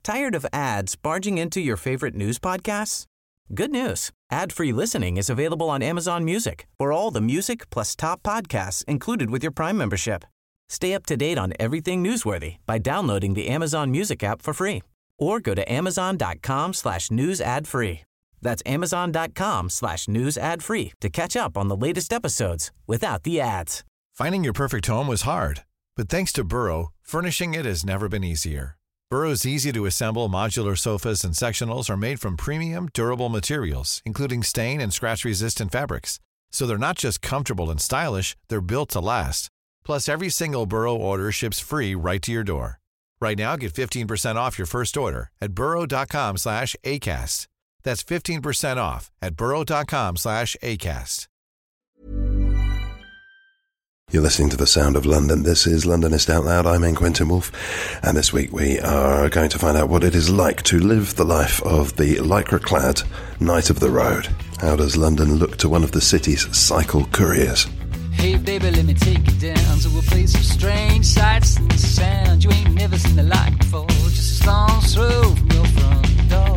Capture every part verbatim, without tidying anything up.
Tired of ads barging into your favorite news podcasts? Good news. Ad-free listening is available on Amazon Music for all the music plus top podcasts included with your Prime membership. Stay up to date on everything newsworthy by downloading the Amazon Music app for free or go to amazon.com slash news ad free. That's amazon.com slash news ad free to catch up on the latest episodes without the ads. Finding your perfect home was hard, but thanks to Burrow, furnishing it has never been easier. Burrow's easy-to-assemble modular sofas and sectionals are made from premium, durable materials, including stain and scratch-resistant fabrics. So they're not just comfortable and stylish, they're built to last. Plus, every single Burrow order ships free right to your door. Right now, get fifteen percent off your first order at burrow.com slash ACAST. That's fifteen percent off at burrow.com slash ACAST. You're listening to The Sound of London. This is Londonist Out Loud. I'm Ian Quentin Wolfe, and this week we are going to find out what it is like to live the life of the lycra-clad Knight of the Road. How does London look to one of the city's cycle couriers? Hey baby, let me take you down to a place of strange sights and sounds you ain't never seen the like before. Just a stone's throw from your front door.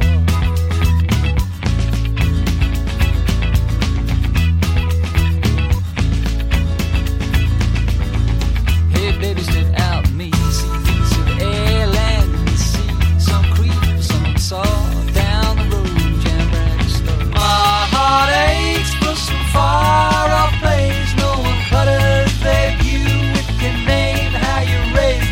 Hey baby, stood out to me, see piece of air, land in the sea, some creep, some saw down the road, jam brand slow. My heart aches for some far off place. No one clutters their view with your name, how you raised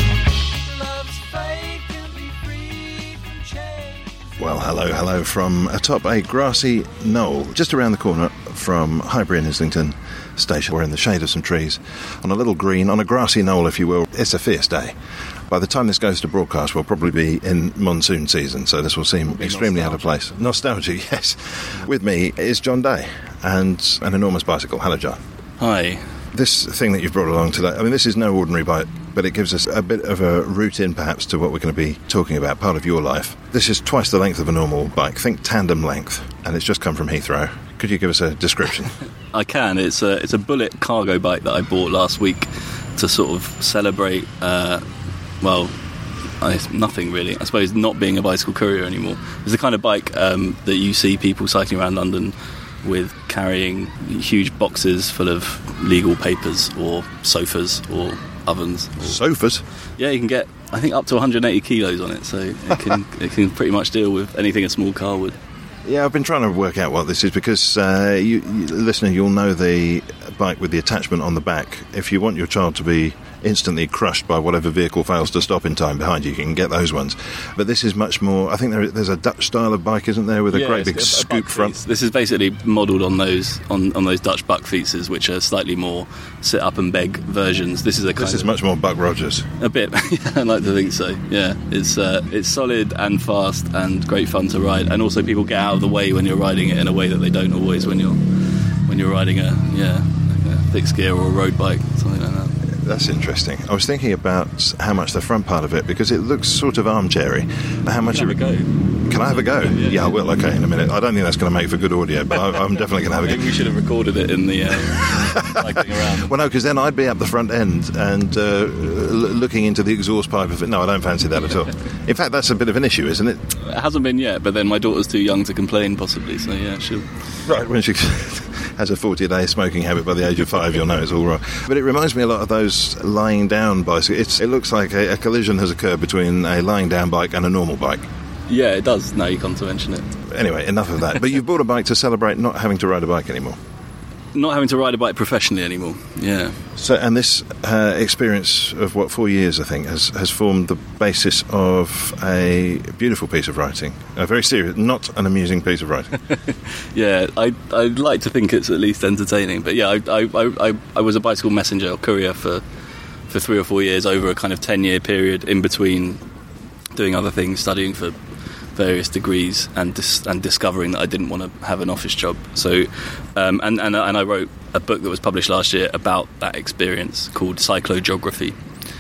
us. Love's fake and be free from change. Well, hello, hello from atop a grassy knoll just around the corner from Highbury and Islington Station. We're in the shade of some trees on a little green, on a grassy knoll, if you will. It's a fierce day. By the time this goes to broadcast, we'll probably be in monsoon season, so this will seem extremely out of place. Nostalgia, yes. With me is John Day and an enormous bicycle. Hello, John. Hi. This thing that you've brought along today, I mean, this is no ordinary bike, but it gives us a bit of a route in, perhaps, to what we're going to be talking about, part of your life. This is twice the length of a normal bike. Think tandem length, and it's just come from Heathrow. Could you give us a description? I can. It's a it's a Bullet cargo bike that I bought last week to sort of celebrate, uh, well, I, nothing really. I suppose not being a bicycle courier anymore. It's the kind of bike um, that you see people cycling around London with, carrying huge boxes full of legal papers or sofas or ovens. Or, Sofas? Yeah, you can get, I think, up to one hundred eighty kilos on it, so it can it can pretty much deal with anything a small car would. Yeah, I've been trying to work out what this is because, uh, you, you, listener, you'll know the bike with the attachment on the back. If you want your child to be instantly crushed by whatever vehicle fails to stop in time behind you, you can get those ones. But this is much more, I think there, there's a Dutch style of bike, isn't there, with a yeah, great big a, a scoop front? This is basically modelled on those on, on those Dutch buckfeeters, which are slightly more sit-up and beg versions. This is a kind This is of, much more Buck Rogers. A bit, yeah, I like to think so, yeah. It's uh, it's solid and fast and great fun to ride, and also people get out of the way when you're riding it in a way that they don't always when you're when you're riding a, yeah, like a fixed gear or a road bike, something like that. That's interesting. I was thinking about how much the front part of it, because it looks sort of armchairy. How much? Can I have a go? Can I have a go? Yeah, yeah, I will. Okay, in a minute. I don't think that's going to make for good audio, but I, I'm definitely going to have a go. Maybe we should have recorded it in the uh, cycling around. Well, no, because then I'd be up the front end and uh, l- looking into the exhaust pipe of it. No, I don't fancy that at all. In fact, that's a bit of an issue, isn't it? It hasn't been yet, but then my daughter's too young to complain, possibly. So yeah, she'll. Right, when she has a forty-day smoking habit by the age of five, you'll know it's all right. But it reminds me a lot of those lying down bicycles. It's, it looks like a, a collision has occurred between a lying down bike and a normal bike. Yeah, it does, now you come to mention it. Anyway, enough of that. But you've bought a bike to celebrate not having to ride a bike anymore. Not having to ride a bike professionally anymore, yeah. So, and this uh, experience of, what, four years, I think, has, has formed the basis of a beautiful piece of writing. A very serious, not an amusing piece of writing. Yeah, I, I'd like to think it's at least entertaining. But yeah, I, I, I, I was a bicycle messenger or courier for, for three or four years over a kind of ten-year period in between doing other things, studying for various degrees and dis- and discovering that I didn't want to have an office job. So, um, and, and and I wrote a book that was published last year about that experience called Cyclogeography.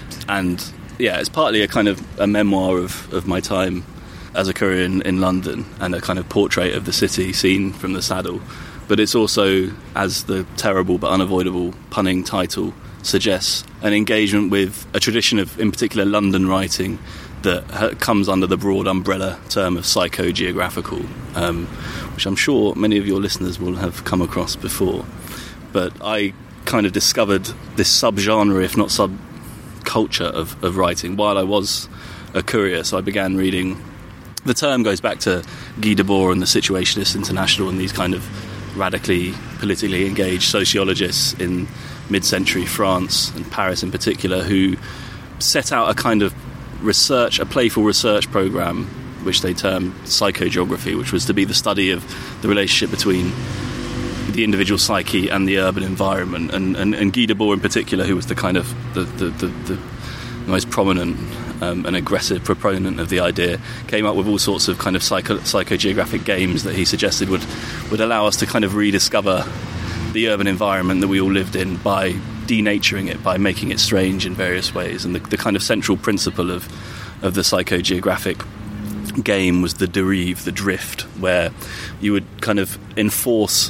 And yeah, it's partly a kind of a memoir of, of my time as a courier in, in London and a kind of portrait of the city seen from the saddle. But it's also, as the terrible but unavoidable punning title suggests, an engagement with a tradition of, in particular, London writing that ha- comes under the broad umbrella term of psychogeographical, um, which I'm sure many of your listeners will have come across before. But I kind of discovered this subgenre, if not subculture, of, of writing while I was a courier. So I began reading. The term goes back to Guy Debord and the Situationists International and these kind of radically politically engaged sociologists in mid-century France and Paris in particular, who set out a kind of research, a playful research program, which they termed psychogeography, which was to be the study of the relationship between the individual psyche and the urban environment. And, and, and Guy Debord in particular, who was the kind of the, the, the, the most prominent um, and aggressive proponent of the idea, came up with all sorts of kind of psycho, psychogeographic games that he suggested would, would allow us to kind of rediscover the urban environment that we all lived in by denaturing it, by making it strange in various ways. And the, the kind of central principle of, of the psychogeographic game was the derive, the drift, where you would kind of enforce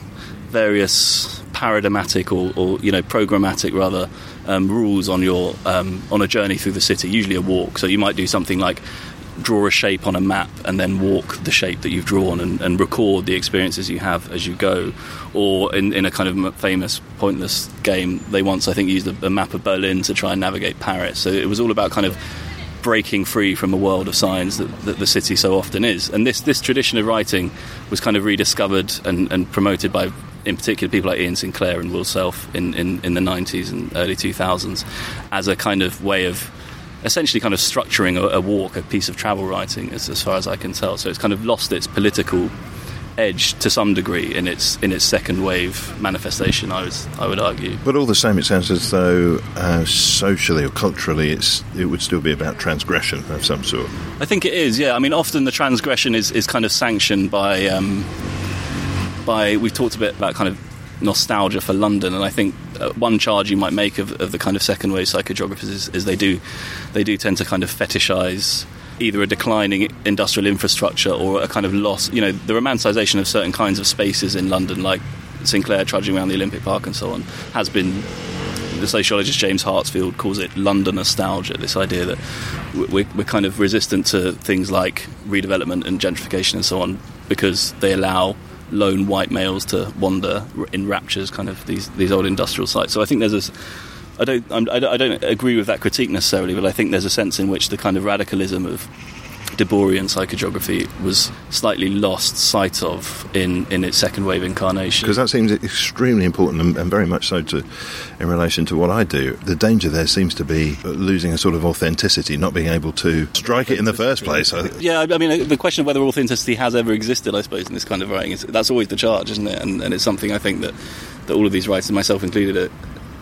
various paradigmatic or, or you know, programmatic rather um, rules on your um, on a journey through the city, usually a walk. So you might do something like draw a shape on a map and then walk the shape that you've drawn and, and record the experiences you have as you go. Or in, in a kind of famous pointless game, they once I think used a, a map of Berlin to try and navigate Paris. So it was all about kind of breaking free from a world of signs that, that the city so often is. And this, this tradition of writing was kind of rediscovered and, and promoted by, in particular, people like Ian Sinclair and Will Self in, in, in the nineties and early two thousands as a kind of way of essentially kind of structuring a, a walk, a piece of travel writing, as, as far as I can tell. So it's kind of lost its political edge to some degree in its in its second wave manifestation, I would I would argue. But all the same, it sounds as though uh, socially or culturally, it's it would still be about transgression of some sort. I think it is. Yeah, I mean, often the transgression is, is kind of sanctioned by um, by. We've talked a bit about kind of nostalgia for London, and I think uh, one charge you might make of, of the kind of second wave psychogeographers is, is they do they do tend to kind of fetishize either a declining industrial infrastructure or a kind of loss, you know, the romanticisation of certain kinds of spaces in London, like Sinclair trudging around the Olympic Park and so on, has been, the sociologist James Hartsfield calls it London nostalgia, this idea that we're, we're kind of resistant to things like redevelopment and gentrification and so on because they allow lone white males to wander in raptures, kind of these, these old industrial sites. So I think there's this, I don't, I'm, I don't agree with that critique necessarily, but I think there's a sense in which the kind of radicalism of Deborian psychogeography was slightly lost sight of in, in its second wave incarnation. Because that seems extremely important and, and very much so to, in relation to what I do. The danger there seems to be losing a sort of authenticity, not being able to strike it in the first place. Yeah, I mean, the question of whether authenticity has ever existed, I suppose, in this kind of writing, is, that's always the charge, isn't it? And, and it's something I think that, that all of these writers, myself included, are,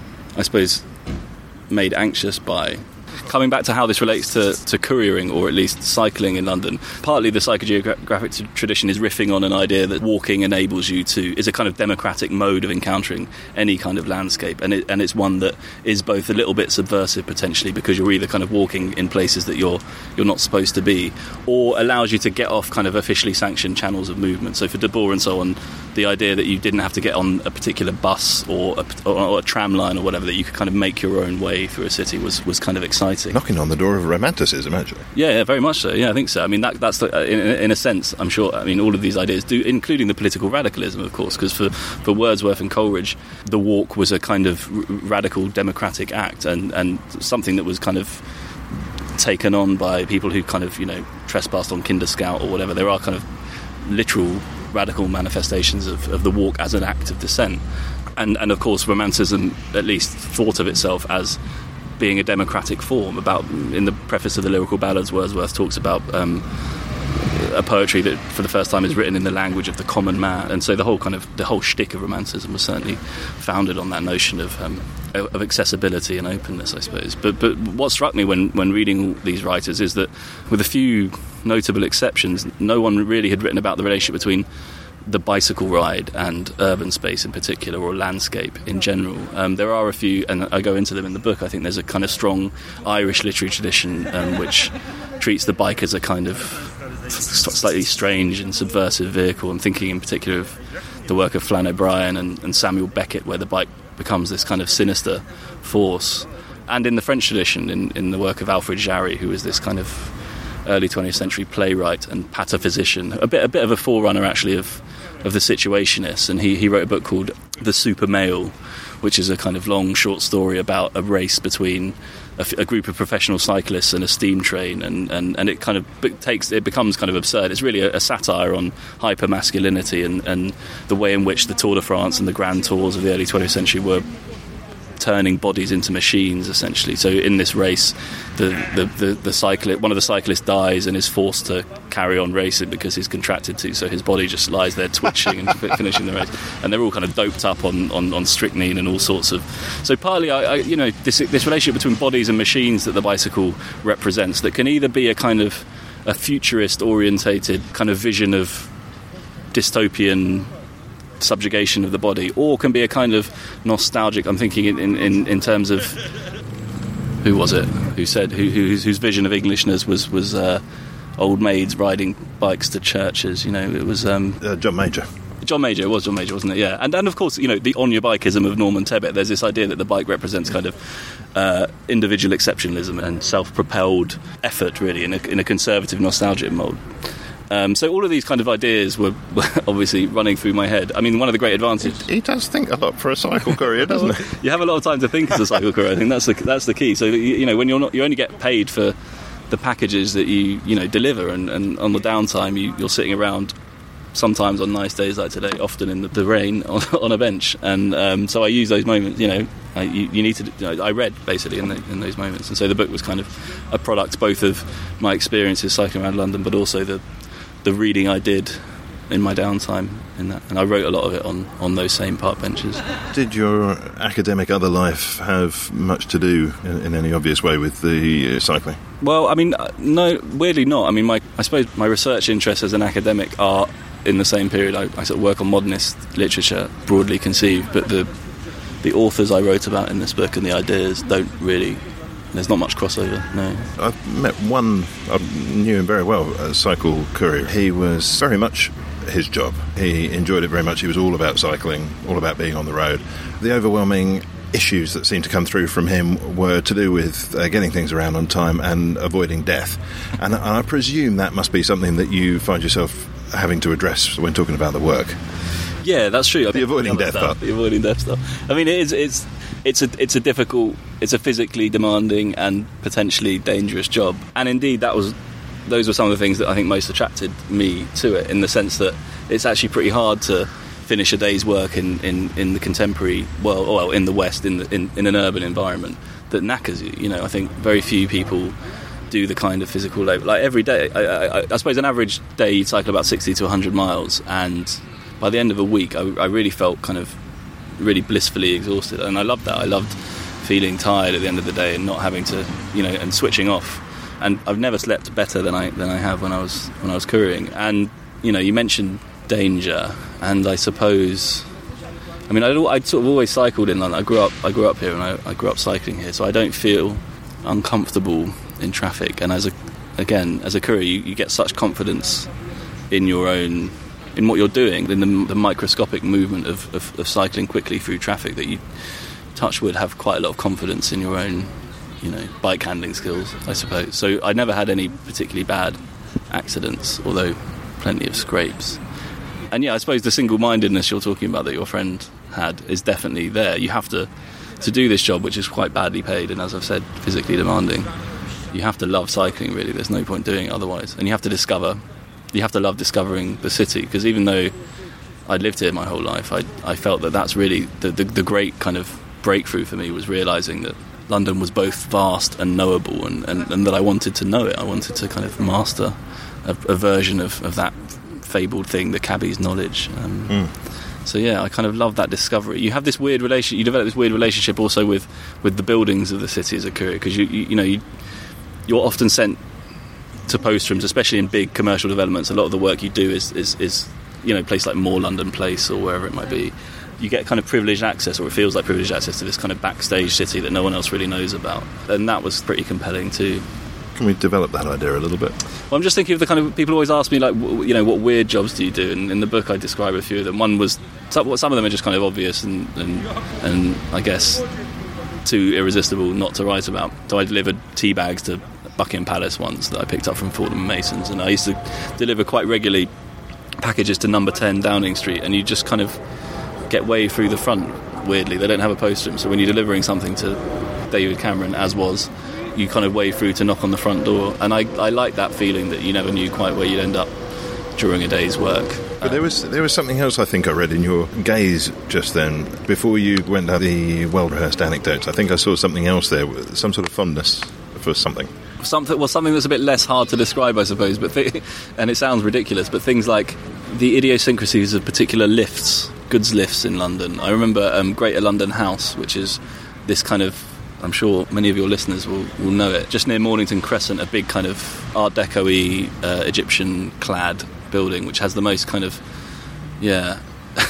I suppose, made anxious by. Coming back to how this relates to, to couriering, or at least cycling in London, partly the psychogeographic t- tradition is riffing on an idea that walking enables you to, is a kind of democratic mode of encountering any kind of landscape, and it, and it's one that is both a little bit subversive potentially, because you're either kind of walking in places that you're you're not supposed to be, or allows you to get off kind of officially sanctioned channels of movement. So for Debord and so on, the idea that you didn't have to get on a particular bus or a, or, or a tram line or whatever, that you could kind of make your own way through a city was, was kind of exciting. Knocking on the door of romanticism, actually. Yeah, yeah, very much so. Yeah, I think so. I mean, that, that's the, in, in a sense, I'm sure. I mean, all of these ideas do, including the political radicalism, of course, because for, for Wordsworth and Coleridge, the walk was a kind of r- radical democratic act, and, and something that was kind of taken on by people who kind of, you know, trespassed on Kinder Scout or whatever. There are kind of literal radical manifestations of, of the walk as an act of dissent, and and of course, Romanticism at least thought of itself as being a democratic form. About in the preface of the Lyrical Ballads, Wordsworth talks about um, a poetry that for the first time is written in the language of the common man, and so the whole kind of the whole shtick of Romanticism was certainly founded on that notion of um, of accessibility and openness, I suppose. But but what struck me when when reading these writers is that, with a few notable exceptions, no one really had written about the relationship between the bicycle ride and urban space in particular, or landscape in general. Um, there are a few, and I go into them in the book. I think there's a kind of strong Irish literary tradition um, which treats the bike as a kind of slightly strange and subversive vehicle. I'm thinking in particular of the work of Flann O'Brien and, and Samuel Beckett, where the bike becomes this kind of sinister force. and in the French tradition, in, in the work of Alfred Jarry, who was this kind of early twentieth century playwright and pataphysician, a bit a bit of a forerunner actually of of the Situationists, and he, he wrote a book called The Super Male, which is a kind of long short story about a race between a, a group of professional cyclists and a steam train, and, and, and it kind of takes it becomes kind of absurd. It's really a, a satire on hyper-masculinity and, and the way in which the Tour de France and the Grand Tours of the early twentieth century were turning bodies into machines, essentially. So in this race, the the, the, the cyclist, one of the cyclists dies and is forced to carry on racing because he's contracted to, so his body just lies there twitching and finishing the race. And they're all kind of doped up on, on, on strychnine and all sorts of... So partly, I, I, you know, this, this relationship between bodies and machines that the bicycle represents, that can either be a kind of a futurist-orientated kind of vision of dystopian subjugation of the body, or can be a kind of nostalgic, I'm thinking in, in, in terms of who was it who said who, whose, whose vision of Englishness was was uh, old maids riding bikes to churches, you know, it was um, uh, John Major John Major, it was John Major, wasn't it? Yeah, and and of course, you know, the on your bikeism of Norman Tebbit. There's this idea that the bike represents kind of uh, individual exceptionalism and self-propelled effort, really, in a, in a conservative nostalgic mould. Um, so all of these kind of ideas were, were obviously running through my head. I mean, one of the great advantages... He does think a lot for a cycle courier, doesn't he? You have a lot of time to think as a cycle courier. I think that's the, that's the key. So, you, you know, when you're not... You only get paid for the packages that you, you know, deliver, and, and on the downtime you, you're sitting around, sometimes on nice days like today, often in the, the rain, on, on a bench. And um, so I use those moments, you know, I, you, you need to... You know, I read, basically, in, the, in those moments. And so the book was kind of a product both of my experiences cycling around London, but also the... the reading I did in my downtime in that, and I wrote a lot of it on, on those same park benches. Did your academic other life have much to do in, in any obvious way with the uh, cycling? Well, I mean, no, weirdly not. I mean, my I suppose my research interests as an academic are in the same period. I, I sort of work on modernist literature, broadly conceived, but the the authors I wrote about in this book and the ideas don't really... There's not much crossover, no. I've met one, I knew him very well, a cycle courier. He was very much his job. He enjoyed it very much. He was all about cycling, all about being on the road. The overwhelming issues that seemed to come through from him were to do with uh, getting things around on time and avoiding death. And I presume that must be something that you find yourself having to address when talking about the work. Yeah, that's true. I the avoiding death part. The avoiding death stuff. I mean, it is, it's... It's a it's a difficult, it's a physically demanding and potentially dangerous job. And indeed, that was those were some of the things that I think most attracted me to it, in the sense that it's actually pretty hard to finish a day's work in, in, in the contemporary world, well, in the West, in, the, in in an urban environment that knackers you. You know, I think very few people do the kind of physical labour. Like every day, I, I, I suppose an average day you'd cycle about sixty to one hundred miles, and by the end of a week, I, I really felt kind of really blissfully exhausted, and I loved that. I loved feeling tired at the end of the day and not having to, you know, and switching off. And I've never slept better than I than I have when I was when I was couriering. And you know, you mentioned danger, and I suppose, I mean, I'd, I'd sort of always cycled in London. I grew up I grew up here, and I, I grew up cycling here, so I don't feel uncomfortable in traffic. And as a again as a courier, you, you get such confidence in your own, in what you're doing, in the, the microscopic movement of, of, of cycling quickly through traffic, that you, touch wood, have quite a lot of confidence in your own, you know, bike handling skills, I suppose. So I never had any particularly bad accidents, although plenty of scrapes. And yeah, I suppose the single-mindedness you're talking about that your friend had is definitely there. You have to, to do this job, which is quite badly paid, and as I've said, physically demanding, you have to love cycling, really. There's no point doing it otherwise. And you have to discover... You have to love discovering the city, because even though I'd lived here my whole life, I, I felt that that's really the, the, the great kind of breakthrough for me, was realising that London was both vast and knowable, and, and, and that I wanted to know it. I wanted to kind of master a, a version of, of that fabled thing, the cabbie's knowledge. Um, mm. So yeah, I kind of love that discovery. You have this weird relation. You develop this weird relationship also with, with the buildings of the city as a courier, because you, you you know you you're often sent to postrooms, especially in big commercial developments. A lot of the work you do is, is, is you know, place like More London Place or wherever it might be. You get kind of privileged access, or it feels like privileged access, to this kind of backstage city that no one else really knows about. And that was pretty compelling too. Can we develop that idea a little bit? Well, I'm just thinking of the kind of... People always ask me, like, you know, what weird jobs do you do? And in the book I describe a few of them. One was... Some of them are just kind of obvious and, and, and I guess... too irresistible not to write about. So I delivered tea bags to Buckingham Palace once that I picked up from Fordham and Masons, and I used to deliver quite regularly packages to number ten Downing Street, and you just kind of get way through the front. Weirdly, they don't have a post room, so when you're delivering something to David Cameron, as was, you kind of wave through to knock on the front door, and I, I like that feeling that you never knew quite where you'd end up during a day's work. But there was there was something else I think I read in your gaze just then, before you went down the well-rehearsed anecdotes. I think I saw something else there, some sort of fondness for something. Something, well, something that's a bit less hard to describe, I suppose, but th- and it sounds ridiculous, but things like the idiosyncrasies of particular lifts, goods lifts in London. I remember um, Greater London House, which is this kind of, I'm sure many of your listeners will, will know it, just near Mornington Crescent, a big kind of Art Deco-y uh, Egyptian-clad building, which has the most kind of, yeah,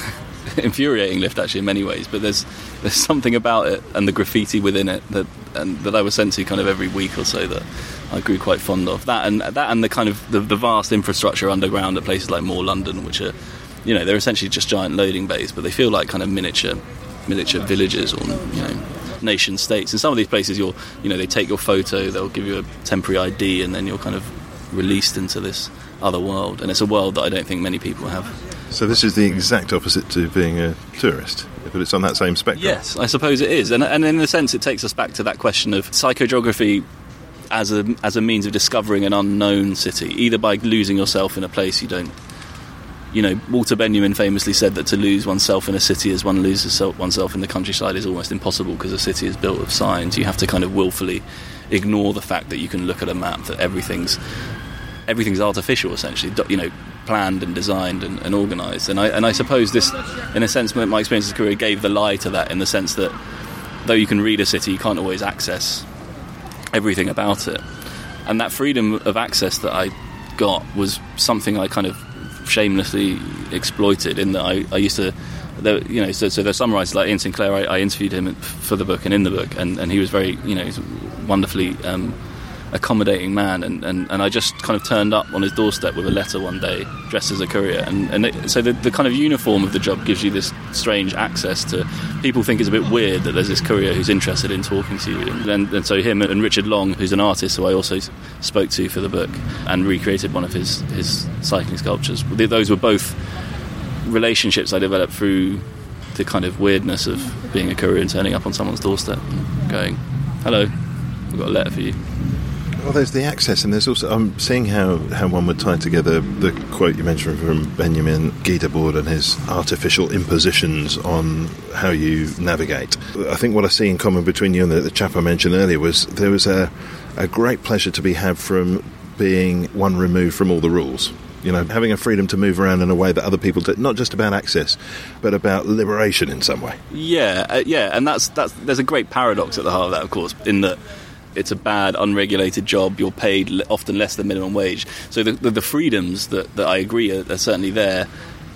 infuriating lift actually in many ways, but there's there's something about it and the graffiti within it that and that I was sent to kind of every week or so that I grew quite fond of. That and that and the kind of the, the vast infrastructure underground at places like More London, which are, you know, they're essentially just giant loading bays, but they feel like kind of miniature miniature villages or, you know, nation states. In some of these places, you're, you know, they take your photo, they'll give you a temporary I D, and then you're kind of released into this other world, and it's a world that I don't think many people have. So this is the exact opposite to being a tourist, but it's on that same spectrum. Yes, I suppose it is, and, and in a sense it takes us back to that question of psychogeography as a as a means of discovering an unknown city, either by losing yourself in a place you don't. You know, Walter Benjamin famously said that to lose oneself in a city as one loses oneself in the countryside is almost impossible, because a city is built of signs. You have to kind of willfully ignore the fact that you can look at a map, that everything's everything's artificial, essentially, you know, planned and designed and, and organised. And I and I suppose this, in a sense, my experience as a career gave the lie to that, in the sense that though you can read a city, you can't always access everything about it. And that freedom of access that I got was something I kind of shamelessly exploited, in that I, I used to, there, you know, so, so there's some writers like Ian Sinclair, I, I interviewed him for the book and in the book, and, and he was very, you know, he's a wonderfully um, accommodating man, and, and, and I just kind of turned up on his doorstep with a letter one day, dressed as a courier, and, and it, so the, the kind of uniform of the job gives you this strange access to, people think it's a bit weird that there's this courier who's interested in talking to you, and, and, and so him and Richard Long, who's an artist who I also spoke to for the book and recreated one of his, his cycling sculptures, those were both relationships I developed through the kind of weirdness of being a courier and turning up on someone's doorstep and going, hello, I've got a letter for you. Well, there's the access, and there's also, I'm seeing how, how one would tie together the quote you mentioned from Benjamin Guy Debord and his artificial impositions on how you navigate. I think what I see in common between you and the, the chap I mentioned earlier was there was a, a great pleasure to be had from being one removed from all the rules. You know, having a freedom to move around in a way that other people do, not just about access, but about liberation in some way. Yeah, uh, yeah, and that's that's there's a great paradox at the heart of that, of course, in that it's a bad, unregulated job. You're paid often less than minimum wage. So the the, the freedoms that, that I agree are, are certainly there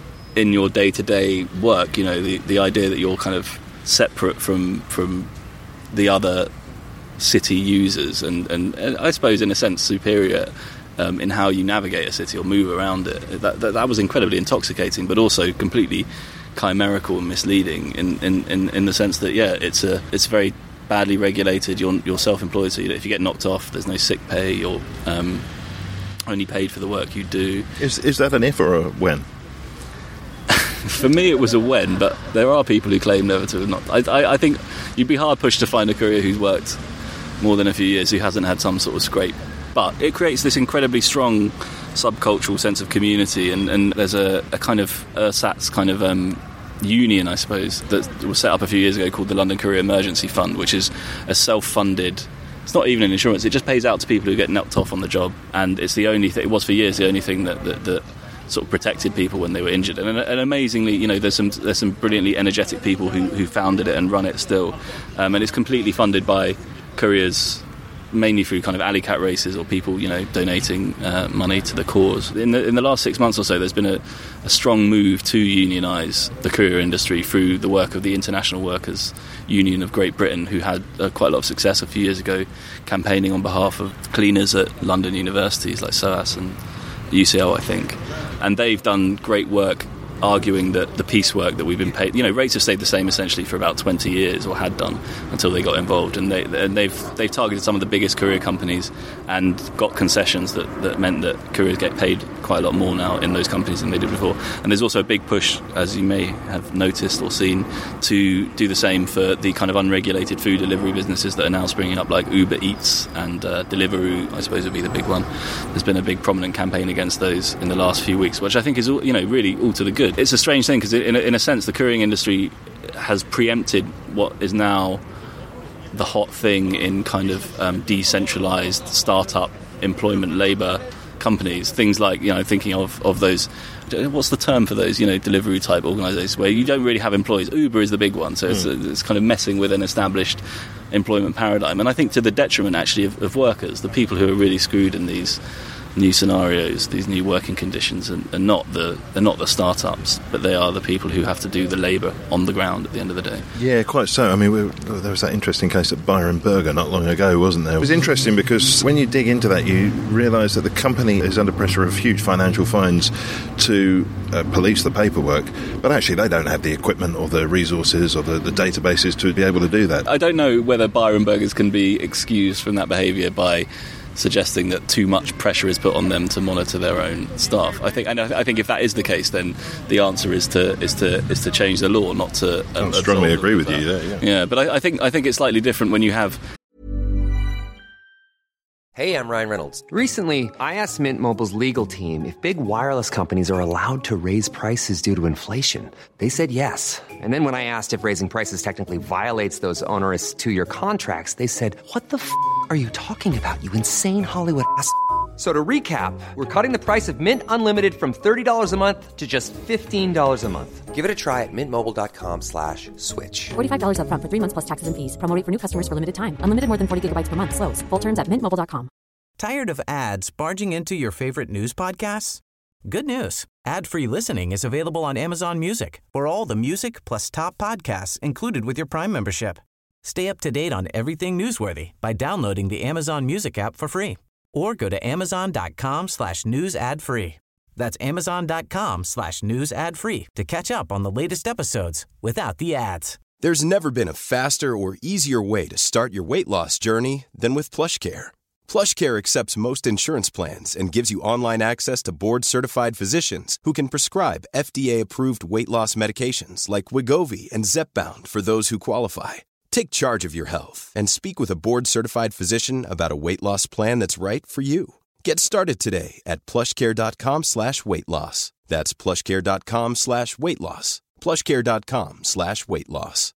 in your day-to-day work. You know, the, the idea that you're kind of separate from from the other city users, and, and, and I suppose in a sense superior um, in how you navigate a city or move around it. That, that, that was incredibly intoxicating, but also completely chimerical and misleading in, in, in, in the sense that, yeah, it's a it's very badly regulated. You're, you're self-employed, so you know, if you get knocked off, there's no sick pay. You're um, only paid for the work you do. Is is that an if or a when? For me, it was a when, but there are people who claim never to have not. I, I, I think you'd be hard pushed to find a career who's worked more than a few years who hasn't had some sort of scrape. But it creates this incredibly strong subcultural sense of community, and, and there's a, a kind of ersatz kind of um, union, I suppose, that was set up a few years ago called the London Courier Emergency Fund, which is a self-funded, it's not even an insurance, it just pays out to people who get knocked off on the job, and it's the only thing, it was for years the only thing that, that, that sort of protected people when they were injured. And, and amazingly, you know, there's some there's some brilliantly energetic people who, who founded it and run it still, um, and it's completely funded by couriers, mainly through kind of alley cat races or people, you know, donating uh, money to the cause. In the in the last six months or so, there's been a, a strong move to unionise the courier industry through the work of the International Workers Union of Great Britain, who had uh, quite a lot of success a few years ago campaigning on behalf of cleaners at London universities like SOAS and U C L, I think. And they've done great work arguing that the piecework that we've been paid, you know, rates have stayed the same essentially for about twenty years, or had done, until they got involved, and, they, and they've they've targeted some of the biggest courier companies and got concessions that, that meant that couriers get paid quite a lot more now in those companies than they did before. And there's also a big push, as you may have noticed or seen, to do the same for the kind of unregulated food delivery businesses that are now springing up, like Uber Eats and uh, Deliveroo, I suppose would be the big one. There's been a big prominent campaign against those in the last few weeks, which I think is, you know, really all to the good. It's a strange thing because in a, in a sense the couriering industry has preempted what is now the hot thing in kind of um, decentralised startup employment labour companies. Things like, you know, thinking of, of those, what's the term for those, you know, Deliveroo type organisations where you don't really have employees. Uber is the big one, so it's, mm. it's kind of messing with an established employment paradigm, and I think to the detriment actually of, of workers, the people who are really screwed in these new scenarios, these new working conditions, and, and not the they're not the startups, but they are the people who have to do the labour on the ground at the end of the day. Yeah, quite so. I mean, we, there was that interesting case at Byron Burger not long ago, wasn't there? It was interesting because when you dig into that, you realise that the company is under pressure of huge financial fines to uh, police the paperwork, but actually they don't have the equipment or the resources or the, the databases to be able to do that. I don't know whether Byron Burgers can be excused from that behaviour by suggesting that too much pressure is put on them to monitor their own staff. I think, and I think if that is the case, then the answer is to is to is to change the law, not to. Uh, I strongly agree with that. you there. Yeah, yeah but I, I think I think it's slightly different when you have. Hey, I'm Ryan Reynolds. Recently, I asked Mint Mobile's legal team if big wireless companies are allowed to raise prices due to inflation. They said yes. And then when I asked if raising prices technically violates those onerous two-year contracts, they said, "What the f*** are you talking about, you insane Hollywood ass f- So to recap, we're cutting the price of Mint Unlimited from thirty dollars a month to just fifteen dollars a month. Give it a try at mintmobile.com slash switch. forty-five dollars up front for three months plus taxes and fees. Promo rate for new customers for limited time. Unlimited more than forty gigabytes per month. Slows full terms at mint mobile dot com. Tired of ads barging into your favorite news podcasts? Good news. Ad-free listening is available on Amazon Music for all the music plus top podcasts included with your Prime membership. Stay up to date on everything newsworthy by downloading the Amazon Music app for free. Or go to amazon.com slash news ad free. That's amazon.com slash news ad free to catch up on the latest episodes without the ads. There's never been a faster or easier way to start your weight loss journey than with PlushCare. PlushCare accepts most insurance plans and gives you online access to board-certified physicians who can prescribe F D A-approved weight loss medications like Wegovy and Zepbound for those who qualify. Take charge of your health and speak with a board-certified physician about a weight loss plan that's right for you. Get started today at plushcare.com slash weight loss. That's plushcare.com slash weight loss. plushcare.com slash weight loss.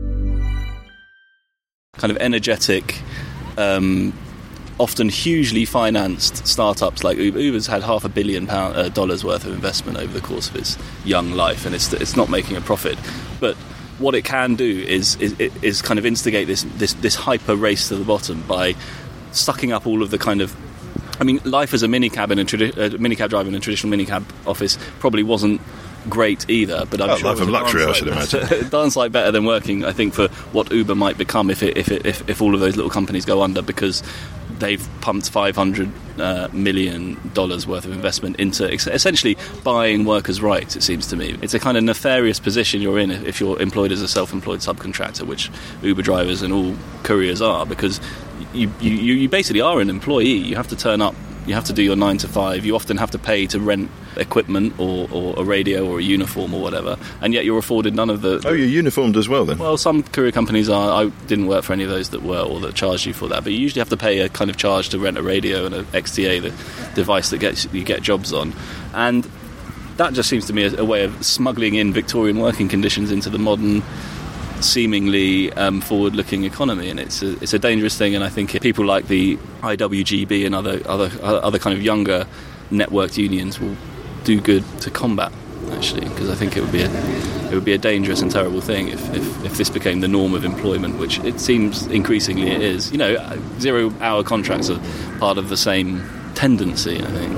Kind of energetic, um, often hugely financed startups like Uber. Uber's had half a billion pound, uh, dollars worth of investment over the course of its young life, and it's it's not making a profit. But what it can do is is, is kind of instigate this, this this hyper race to the bottom by sucking up all of the kind of. I mean, life as a minicab in a tradi- uh, minicab driver in a traditional minicab office probably wasn't great either, but I'm oh, sure life of luxury, I should imagine. Darn sight better than working, I think, for what Uber might become if it, if it, if if all of those little companies go under, because they've pumped five hundred uh, million dollars worth of investment into ex- essentially buying workers' rights. It seems to me it's a kind of nefarious position you're in if you're employed as a self-employed subcontractor, which Uber drivers and all couriers are, because you you, you basically are an employee. You have to turn up. You have to do your nine to five. You often have to pay to rent equipment or, or a radio or a uniform or whatever, and yet you're afforded none of the... Oh, you're uniformed as well then? Well, some courier companies are. I didn't work for any of those that were or that charged you for that, but you usually have to pay a kind of charge to rent a radio and an X T A, the device that gets you get jobs on. And that just seems to me a, a way of smuggling in Victorian working conditions into the modern, seemingly um, forward-looking economy, and it's a, it's a dangerous thing. And I think people like the I W G B and other other other kind of younger networked unions will do good to combat, actually, because I think it would be a it would be a dangerous and terrible thing if, if, if this became the norm of employment, which it seems increasingly it is. You know, zero-hour contracts are part of the same tendency, I think.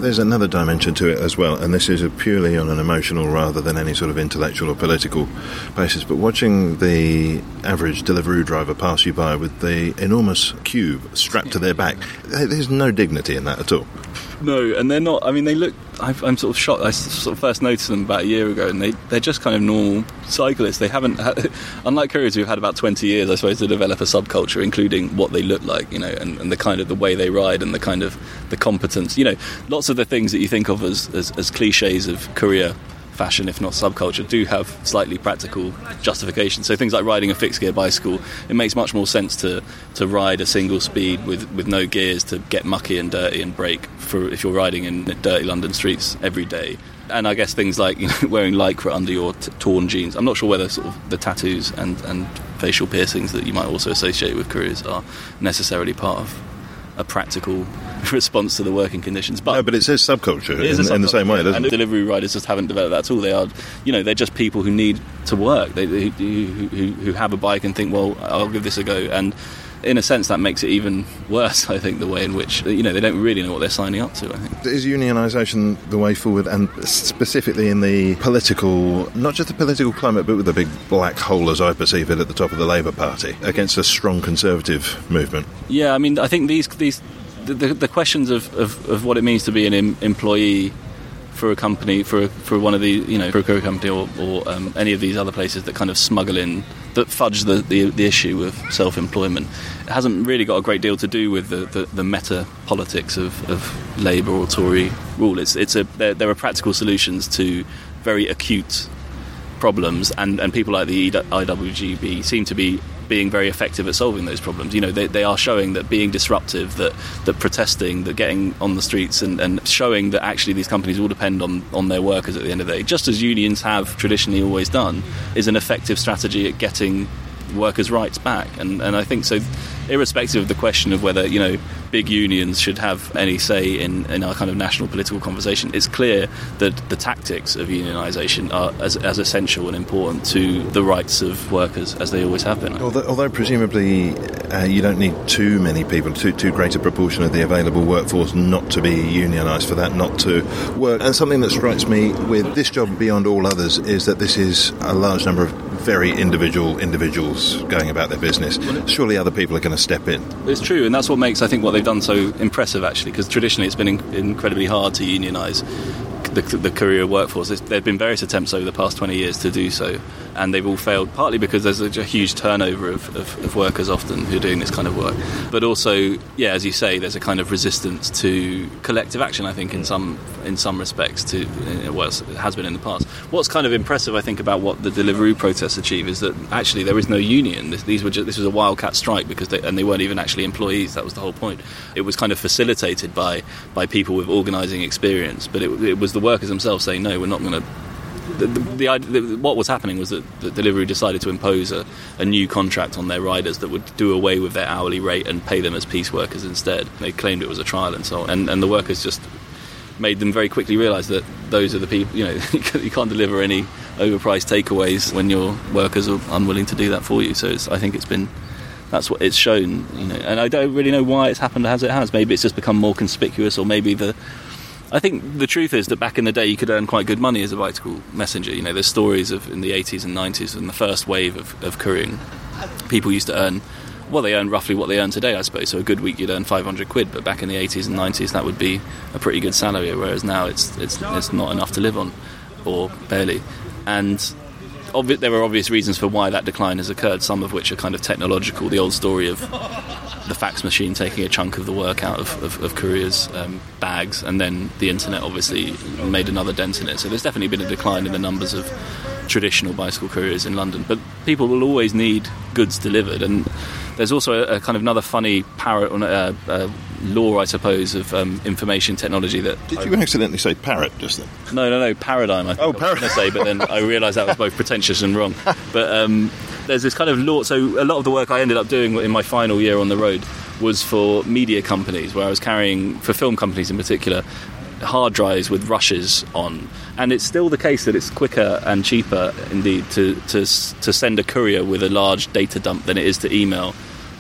there's another dimension to it as well, and this is a purely on an emotional rather than any sort of intellectual or political basis, but watching the average Deliveroo driver pass you by with the enormous cube strapped to their back, there's no dignity in that at all. No, and they're not, I mean, they look, I've, I'm sort of shocked. I sort of first noticed them about a year ago, and they, they're just kind of normal cyclists. They haven't, had, unlike couriers who've had about twenty years, I suppose, to develop a subculture, including what they look like, you know, and, and the kind of the way they ride and the kind of the competence. You know, lots of the things that you think of as, as, as cliches of courier fashion, if not subculture, do have slightly practical justification. So things like riding a fixed gear bicycle, it makes much more sense to to ride a single speed with, with no gears to get mucky and dirty and brake for if you're riding in dirty London streets every day. And I guess things like, you know, wearing lycra under your t- torn jeans. I'm not sure whether sort of the tattoos and, and facial piercings that you might also associate with couriers are necessarily part of a practical response to the working conditions. But no, but it says subculture, in, subculture in the same way, doesn't and it? And delivery riders just haven't developed that at all. They are, you know, they're just people who need to work. They who, who, who have a bike and think, well, I'll give this a go. And in a sense, that makes it even worse, I think, the way in which, you know, they don't really know what they're signing up to, I think. Is unionisation the way forward, and specifically in the political, not just the political climate, but with the big black hole, as I perceive it, at the top of the Labour Party, against a strong Conservative movement? Yeah, I mean, I think these... these The, the, the questions of, of, of what it means to be an em, employee for a company, for a, for one of the, you know, for a courier company or, or um, any of these other places that kind of smuggle in, that fudge the, the, the issue of self-employment, it hasn't really got a great deal to do with the, the, the meta politics of, of Labour or Tory rule. It's it's a there, there are practical solutions to very acute problems, and, and people like the I W G B seem to be being very effective at solving those problems. You know, they, they are showing that being disruptive, that, that protesting, that getting on the streets and, and showing that actually these companies all depend on, on their workers at the end of the day, just as unions have traditionally always done, is an effective strategy at getting workers' rights back. And, and I think so, irrespective of the question of whether, you know, big unions should have any say in, in our kind of national political conversation, it's clear that the tactics of unionisation are as, as essential and important to the rights of workers as they always have been. Although, although presumably uh, you don't need too many people, too, too great a proportion of the available workforce not to be unionised for that not to work. And something that strikes me with this job beyond all others is that this is a large number of very individual individuals going about their business. Surely other people are going to step in. It's true, and that's what makes, I think, what they've done so impressive, actually, because traditionally it's been in- incredibly hard to unionise the, the courier workforce. There have been various attempts over the past twenty years to do so, and they've all failed, partly because there's a, a huge turnover of, of, of workers often who are doing this kind of work, but also, yeah, as you say, there's a kind of resistance to collective action, I think, in some in some respects, to well, it has been in the past. What's kind of impressive, I think, about what the Deliveroo protests achieve is that actually there is no union. This, these were just, this was a wildcat strike, because they, and they weren't even actually employees. That was the whole point. It was kind of facilitated by by people with organising experience, but it, it was the workers themselves saying, no, we're not going to. The, the, the, what was happening was that the Deliveroo decided to impose a, a new contract on their riders that would do away with their hourly rate and pay them as piece workers instead. They claimed it was a trial and so on, and, and the workers just made them very quickly realise that those are the people, you know, you can't deliver any overpriced takeaways when your workers are unwilling to do that for you. So it's, I think it's been, that's what it's shown, you know, and I don't really know why it's happened as it has. Maybe it's just become more conspicuous, or maybe the I think the truth is that back in the day you could earn quite good money as a bicycle messenger. You know, there's stories of in the eighties and nineties and the first wave of, of couriering, people used to earn, well, they earn roughly what they earn today, I suppose. So a good week you'd earn five hundred quid, but back in the eighties and nineties that would be a pretty good salary, whereas now it's it's it's not enough to live on, or barely. And obvi- there are obvious reasons for why that decline has occurred, some of which are kind of technological. The old story of the fax machine taking a chunk of the work out of, of, of couriers' um, bags, and then the internet obviously made another dent in it. So there's definitely been a decline in the numbers of traditional bicycle couriers in London, but people will always need goods delivered. And there's also a, a kind of another funny parrot, uh, uh, law, I suppose, of um, information technology that... Did you accidentally say parrot just then? No, no, no, paradigm, I think oh, par- I was going to say, but then I realised that was both pretentious and wrong. But um, there's this kind of law, so a lot of the work I ended up doing in my final year on the road was for media companies, where I was carrying, for film companies in particular, hard drives with rushes on, and it's still the case that it's quicker and cheaper indeed to to to send a courier with a large data dump than it is to email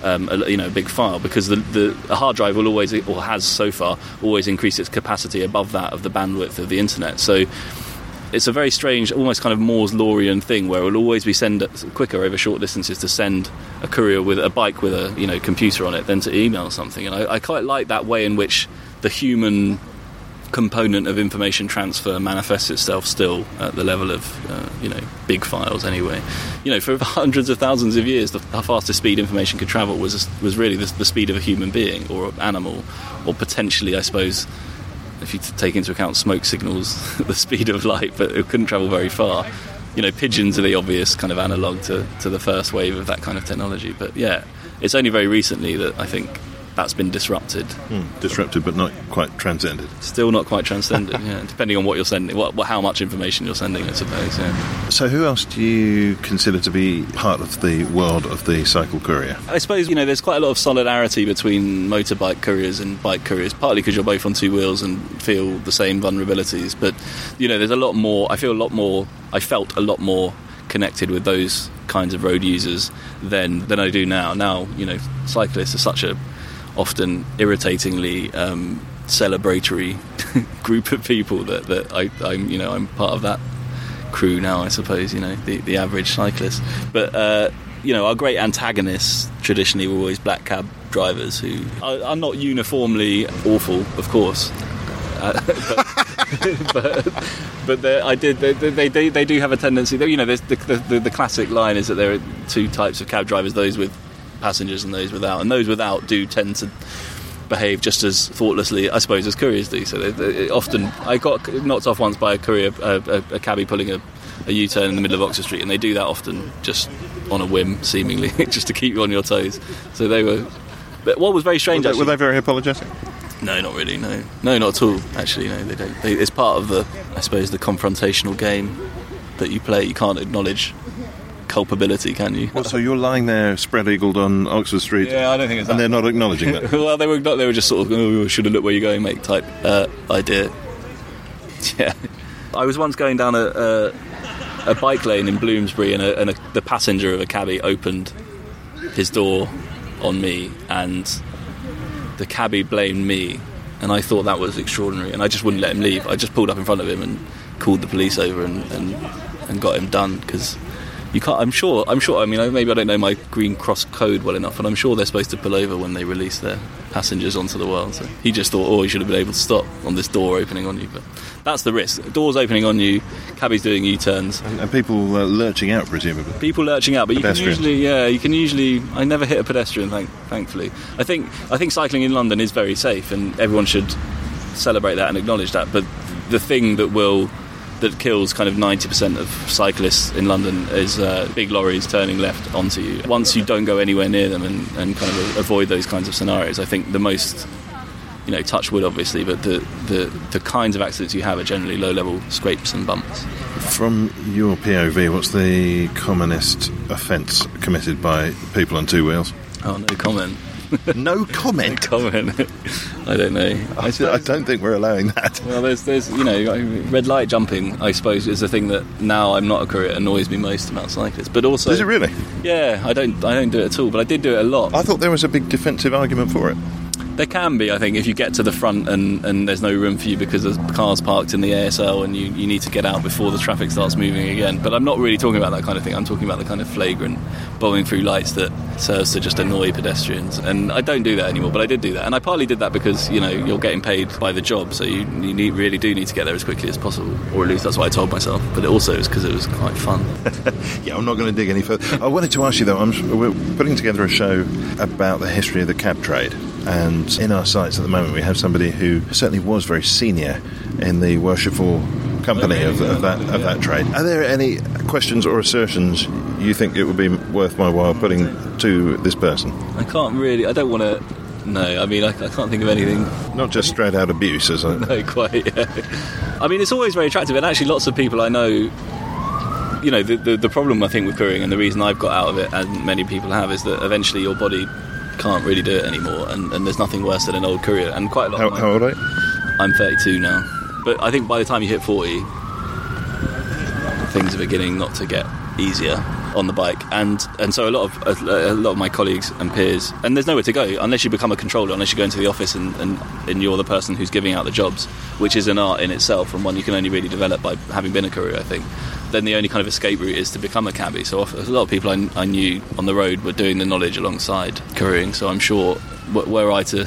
um, a, you know, a big file, because the, the a hard drive will always, or has so far, always increased its capacity above that of the bandwidth of the internet. So it's a very strange, almost kind of Moore's Lawian thing, where it will always be send quicker over short distances to send a courier with a bike with a, you know, computer on it than to email something. And I, I quite like that way in which the human component of information transfer manifests itself still at the level of, uh, you know, big files anyway. You know, for hundreds of thousands of years, the fastest speed information could travel was was really the, the speed of a human being or an animal, or potentially, I suppose, if you take into account smoke signals, the speed of light, but it couldn't travel very far. You know, pigeons are the obvious kind of analogue to, to the first wave of that kind of technology. But yeah, it's only very recently that I think that's been disrupted. Mm, disrupted, but not quite transcended. Still not quite transcended, yeah, depending on what you're sending, what, what, how much information you're sending, I suppose, yeah. So who else do you consider to be part of the world of the cycle courier? I suppose, you know, there's quite a lot of solidarity between motorbike couriers and bike couriers, partly because you're both on two wheels and feel the same vulnerabilities, but, you know, there's a lot more, I feel a lot more, I felt a lot more connected with those kinds of road users than, than I do now. Now, you know, cyclists are such a often irritatingly um, celebratory group of people that, that I, I'm, you know, I'm part of that crew now, I suppose, you know, the, the average cyclist. But, uh, you know, our great antagonists traditionally were always black cab drivers who are, are not uniformly awful, of course. Uh, but but, but I did. They, they they they do have a tendency. You know, there's the, the the classic line is that there are two types of cab drivers: those with passengers and those without. And those without do tend to behave just as thoughtlessly, I suppose, as couriers do. So they, they, often, I got knocked off once by a courier, a, a, a cabbie pulling a, a U-turn in the middle of Oxford Street, and they do that often just on a whim, seemingly, just to keep you on your toes. So they were. But what was very strange, were they, actually, were they very apologetic? No, not really. No, no, not at all. Actually, no, they don't. They, it's part of the, I suppose, the confrontational game that you play. You can't acknowledge culpability, can you? Well, so you're lying there spread-eagled on Oxford Street. Yeah, I don't think it's that. And they're not acknowledging that. Well, they were not. They were just sort of, oh, should have looked where you're going, mate, type uh, idea. Yeah, I was once going down a, a, a bike lane in Bloomsbury, and, a, and a, the passenger of a cabbie opened his door on me, and the cabbie blamed me, and I thought that was extraordinary, and I just wouldn't let him leave. I just pulled up in front of him and called the police over and and, and got him done, because you can't. I'm sure. I'm sure. I mean, maybe I don't know my Green Cross code well enough, but I'm sure they're supposed to pull over when they release their passengers onto the world. So he just thought, oh, he should have been able to stop on this door opening on you. But that's the risk. Doors opening on you, cabbies doing U-turns, and, and people uh, lurching out, presumably. People lurching out, but you can usually, yeah, you can usually. I never hit a pedestrian, thank, thankfully. I think I think cycling in London is very safe, and everyone should celebrate that and acknowledge that. But the thing that will that kills kind of ninety percent of cyclists in London is uh, big lorries turning left onto you. Once you don't go anywhere near them and, and kind of avoid those kinds of scenarios, I think the most, you know, touch wood obviously, but the, the, the kinds of accidents you have are generally low-level scrapes and bumps. From your P O V, what's the commonest offence committed by people on two wheels? Oh, no comment. No comment? No comment. I don't know. I, I don't think we're allowing that. Well, there's, there's, you know, red light jumping, I suppose, is the thing that now I'm not a courier annoys me most about cyclists. But also, does it really? Yeah, I don't, I don't do it at all. But I did do it a lot. I thought there was a big defensive argument for it. There can be, I think, if you get to the front and, and there's no room for you because the car's parked in the A S L and you, you need to get out before the traffic starts moving again. But I'm not really talking about that kind of thing. I'm talking about the kind of flagrant bowling through lights that serves to just annoy pedestrians. And I don't do that anymore, but I did do that. And I partly did that because, you know, you're getting paid by the job, so you, you need, really do need to get there as quickly as possible. Or at least that's what I told myself. But it also is because it was quite fun. Yeah, I'm not going to dig any further. I wanted to ask you, though, I'm, we're putting together a show about the history of the cab trade. And in our sites at the moment, we have somebody who certainly was very senior in the worshipful company of, of that of that trade. Are there any questions or assertions you think it would be worth my while putting to this person? I can't really. I don't want to. No, I mean, I, I can't think of anything. Not just straight out abuse, is it? No, quite. Yeah. I mean, it's always very attractive, and actually, lots of people I know. You know, the, the the problem I think with couriering, and the reason I've got out of it, and many people have, is that eventually your body can't really do it anymore, and, and there's nothing worse than an old courier. And quite a lot. How, of my, how old are you? I'm thirty-two now, but I think by the time you hit forty, things are beginning not to get easier. on the bike, and and so a lot of a, a lot of my colleagues and peers, and there's nowhere to go unless you become a controller, unless you go into the office and, and, and you're the person who's giving out the jobs, which is an art in itself and one you can only really develop by having been a courier, I think. Then the only kind of escape route is to become a cabbie. So a lot of people I, I knew on the road were doing the knowledge alongside couriering, so I'm sure were I to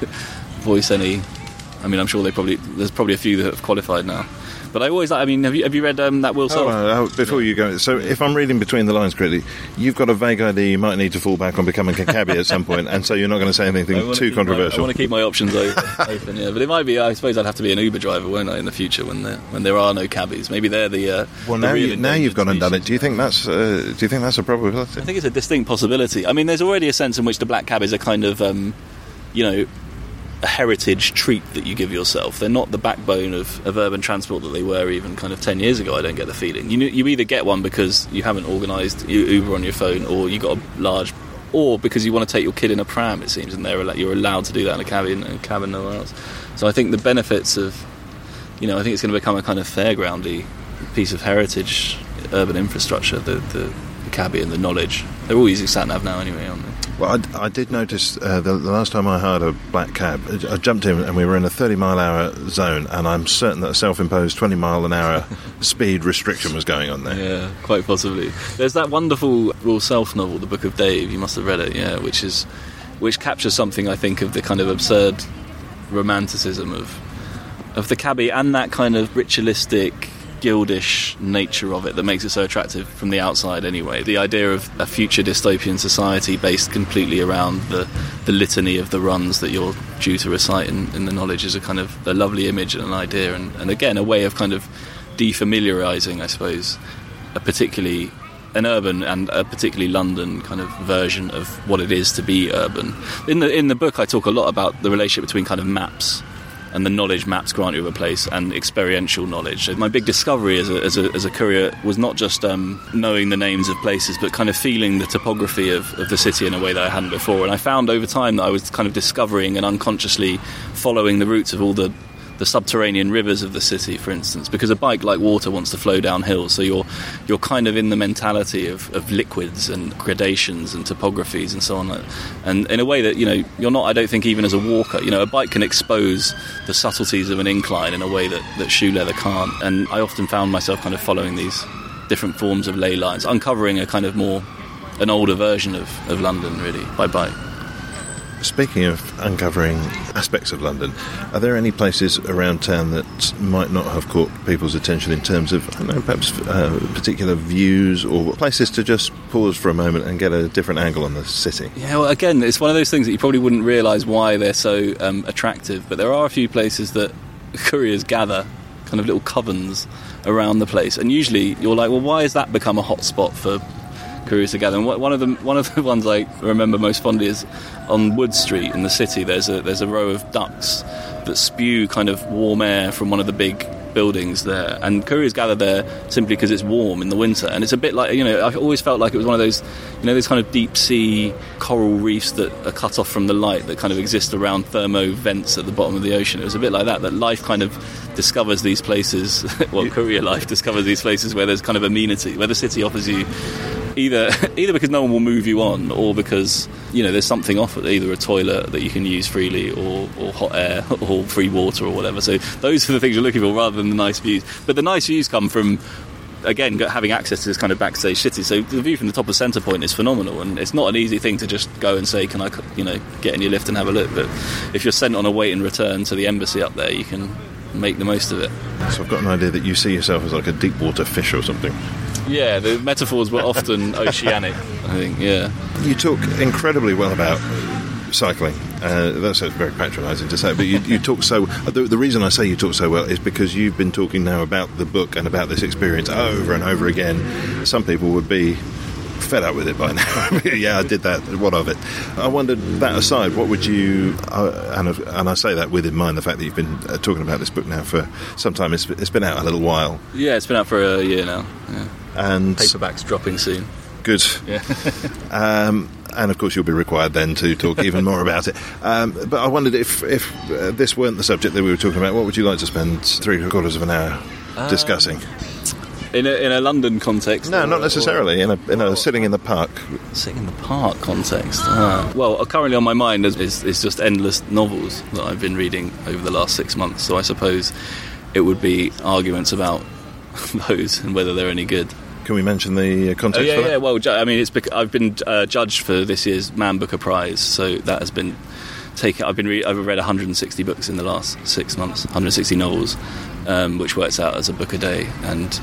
voice any, I mean I'm sure they probably there's probably a few that have qualified now. But I always, I mean, have you have you read um, that Will Self? Oh, uh, before you go, so if I'm reading between the lines correctly, you've got a vague idea you might need to fall back on becoming a cabbie at some point, and so you're not going to say anything too controversial. My, I want to keep my options open, yeah. But it might be, I suppose I'd have to be an Uber driver, won't I, in the future when there when there are no cabbies? Maybe they're the uh, well. The now, real you, now you've gone and done it. Do you think species. that's uh, do you think that's a probability? I think it's a distinct possibility. I mean, there's already a sense in which the black cabbies are kind of, um, you know, a heritage treat that you give yourself. They're not the backbone of, of urban transport that they were even kind of ten years ago, I don't get the feeling. You you either get one because you haven't organised Uber on your phone, or you got a large, or because you want to take your kid in a pram, it seems, and they're you're allowed to do that in a cabin, in a cabin nowhere else. So I think the benefits of, you know, I think it's going to become a kind of fairgroundy piece of heritage urban infrastructure, the, the, the cabbie and the knowledge. They're all using sat-nav now anyway, aren't they? Well, I, I did notice uh, the, the last time I hired a black cab, I jumped in and we were in a thirty mile an hour zone, and I'm certain that a self-imposed twenty mile an hour speed restriction was going on there. Yeah, quite possibly. There's that wonderful Will Self novel, The Book of Dave, you must have read it, yeah, which is which captures something, I think, of the kind of absurd romanticism of of the cabbie and that kind of ritualistic, guildish nature of it that makes it so attractive from the outside anyway. The idea of a future dystopian society based completely around the, the litany of the runs that you're due to recite in, in the knowledge is a kind of a lovely image and an idea, and, and again a way of kind of defamiliarising, I suppose, a particularly an urban and a particularly London kind of version of what it is to be urban. In the in the book I talk a lot about the relationship between kind of maps and the knowledge maps grant you of a place and experiential knowledge. So my big discovery as a, as a, as a courier was not just um, knowing the names of places, but kind of feeling the topography of, of the city in a way that I hadn't before. And I found over time that I was kind of discovering and unconsciously following the routes of all the the subterranean rivers of the city, for instance, because a bike, like water, wants to flow down hills, so you're you're kind of in the mentality of, of liquids and gradations and topographies and so on, and in a way that, you know, you're not, I don't think, even as a walker, you know, a bike can expose the subtleties of an incline in a way that, that shoe leather can't, and I often found myself kind of following these different forms of ley lines, uncovering a kind of more, an older version of, of London, really, by bike. Speaking of uncovering aspects of London, are there any places around town that might not have caught people's attention in terms of, I don't know, perhaps uh, particular views or places to just pause for a moment and get a different angle on the city? Yeah, well, again, it's one of those things that you probably wouldn't realise why they're so um, attractive, but there are a few places that couriers gather, kind of little covens around the place, and usually you're like, well, why has that become a hot spot for couriers to gather? And one of the one of the ones I remember most fondly is on Wood Street in the city. There's a there's a row of ducts that spew kind of warm air from one of the big buildings there, and couriers gather there simply because it's warm in the winter. And it's a bit like, you know, I've always felt like it was one of those, you know, those kind of deep sea coral reefs that are cut off from the light that kind of exist around thermo vents at the bottom of the ocean. It was a bit like that, that life kind of discovers these places, well, courier life discovers these places where there's kind of amenity, where the city offers you Either either because no one will move you on, or because, you know, there's something offered, either a toilet that you can use freely, or, or hot air, or free water, or whatever. So those are the things you're looking for, rather than the nice views. But the nice views come from, again, having access to this kind of backstage city. So the view from the top of Centre Point is phenomenal, and it's not an easy thing to just go and say, can I, you know, get in your lift and have a look? But if you're sent on a wait and return to the embassy up there, you can make the most of it. So I've got an idea that you see yourself as like a deep water fish or something. Yeah, the metaphors were often oceanic, I think, yeah. You talk incredibly well about cycling. Uh, that's very patronising to say, but you, you talk so... The, the reason I say you talk so well is because you've been talking now about the book and about this experience over and over again. Some people would be fed up with it by now. Yeah, I did that. What of it? I wondered, that aside, what would you... Uh, and, and I say that with in mind the fact that you've been uh, talking about this book now for some time. It's, it's been out a little while. Yeah, it's been out for a year now. Yeah. And paperback's dropping soon. Good. Yeah. um, and of course you'll be required then to talk even more about it. Um, but I wondered if, if uh, this weren't the subject that we were talking about, what would you like to spend three quarters of an hour um, discussing? In a, in a London context? No, or, not necessarily. In a, in a sitting in the park. Sitting in the park context? Ah. Well, currently on my mind is, is, is just endless novels that I've been reading over the last six months. So I suppose it would be arguments about those and whether they're any good. Can we mention the context oh, yeah, for that? Yeah, well, ju- I mean, it's bec- I've been uh, judged for this year's Man Booker Prize, so that has been taken. I've been re- I've read one hundred sixty books in the last six months, one hundred sixty novels, um, which works out as a book a day, and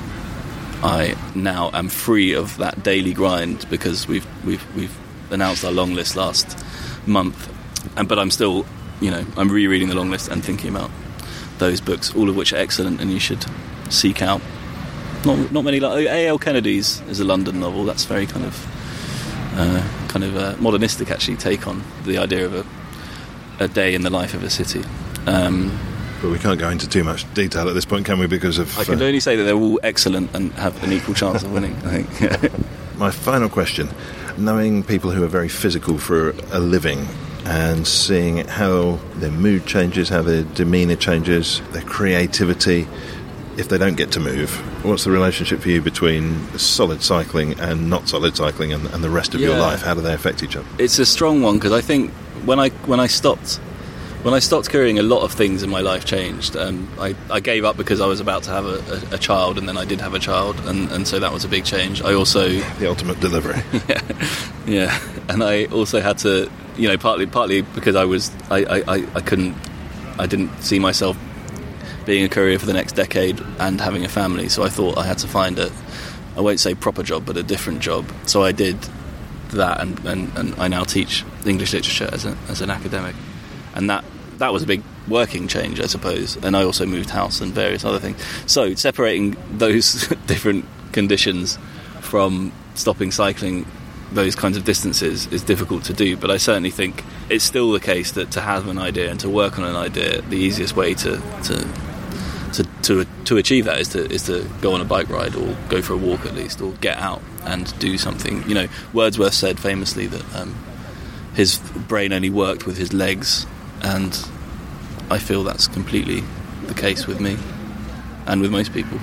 I now am free of that daily grind because we've we've we've announced our long list last month, and but I'm still, you know, I'm rereading the long list and thinking about those books, all of which are excellent, and you should seek out. Not not many. Like A L Kennedy's is a London novel. That's very kind of uh, kind of a modernistic actually take on the idea of a a day in the life of a city. Um, But we can't go into too much detail at this point, can we? Because of I can uh, only say that they're all excellent and have an equal chance of winning, I think. My final question, knowing people who are very physical for a living and seeing how their mood changes, how their demeanour changes, their creativity, if they don't get to move, what's the relationship for you between solid cycling and not solid cycling and, and the rest of Yeah. your life? How do they affect each other? It's a strong one because I think when I when I stopped when I stopped careering, a lot of things in my life changed. Um, I, I gave up because I was about to have a, a, a child, and then I did have a child, and, and so that was a big change. I also The ultimate delivery. yeah, yeah, and I also had to, you know, partly partly because I was I, I, I couldn't I didn't see myself being a courier for the next decade and having a family, so I thought I had to find a, I won't say proper job, but a different job. So I did that, and, and, and I now teach English literature as a, as an academic, and that that was a big working change, I suppose. And I also moved house and various other things. So separating those different conditions from stopping cycling those kinds of distances is difficult to do, but I certainly think it's still the case that to have an idea and to work on an idea, the easiest way to to to to, to achieve that is to is to go on a bike ride or go for a walk at least, or get out and do something. You know, Wordsworth said famously that um, his brain only worked with his legs, and I feel that's completely the case with me and with most people.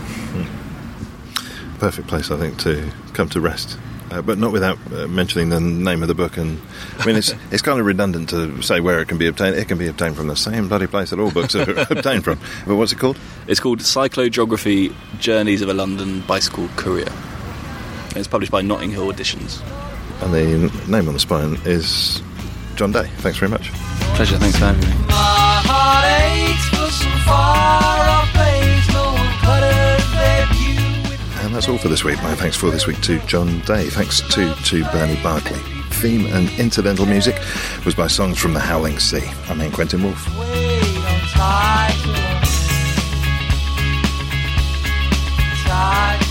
Perfect place, I think, to come to rest. Uh, but not without uh, mentioning the name of the book. And I mean, it's it's kind of redundant to say where it can be obtained. It can be obtained from the same bloody place that all books are obtained from. But what's it called? It's called Cyclogeography: Journeys of a London Bicycle Courier. And it's published by Notting Hill Editions. And the name on the spine is John Day. Thanks very much. Pleasure. Thanks for having me. My heart aches for some far-off place, no one cutters their view. And that's all for this week. My thanks for this week to John Day. Thanks to, to Bernie Barkley. Theme and incidental music was by Songs from the Howling Sea. I'm Ian Quentin Wolfe. Wait on cycling. Cycling.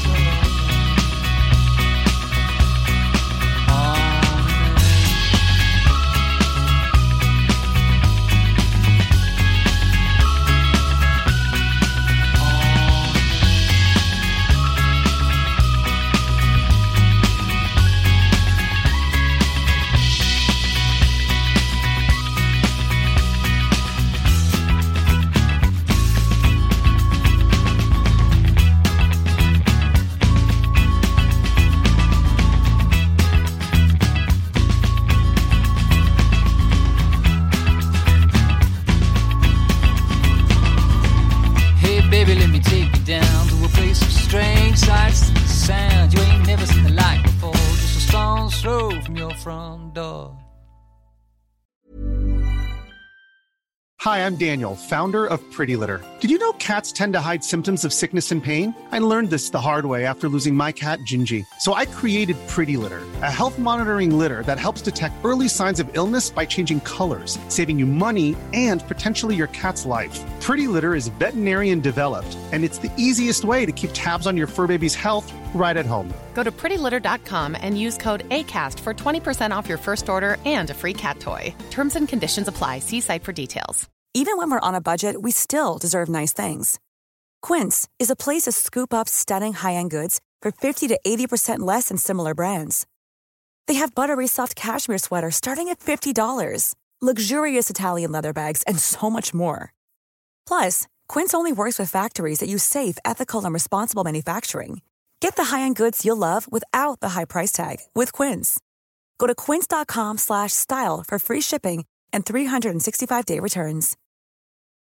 Baby, let me take you down to a place of strange sights and sounds. You ain't never seen the like before, just a stone's throw from your front door. Hi, I'm Daniel, founder of Pretty Litter. Did you know cats tend to hide symptoms of sickness and pain? I learned this the hard way after losing my cat, Gingy. So I created Pretty Litter, a health monitoring litter that helps detect early signs of illness by changing colors, saving you money and potentially your cat's life. Pretty Litter is veterinarian developed, and it's the easiest way to keep tabs on your fur baby's health right at home. Go to pretty litter dot com and use code ACAST for twenty percent off your first order and a free cat toy. Terms and conditions apply. See site for details. Even when we're on a budget, we still deserve nice things. Quince is a place to scoop up stunning high-end goods for fifty to eighty percent less than similar brands. They have buttery soft cashmere sweaters starting at fifty dollars, luxurious Italian leather bags, and so much more. Plus, Quince only works with factories that use safe, ethical, and responsible manufacturing. Get the high-end goods you'll love without the high price tag with Quince. Go to quince.com slash style for free shipping and three sixty-five day returns.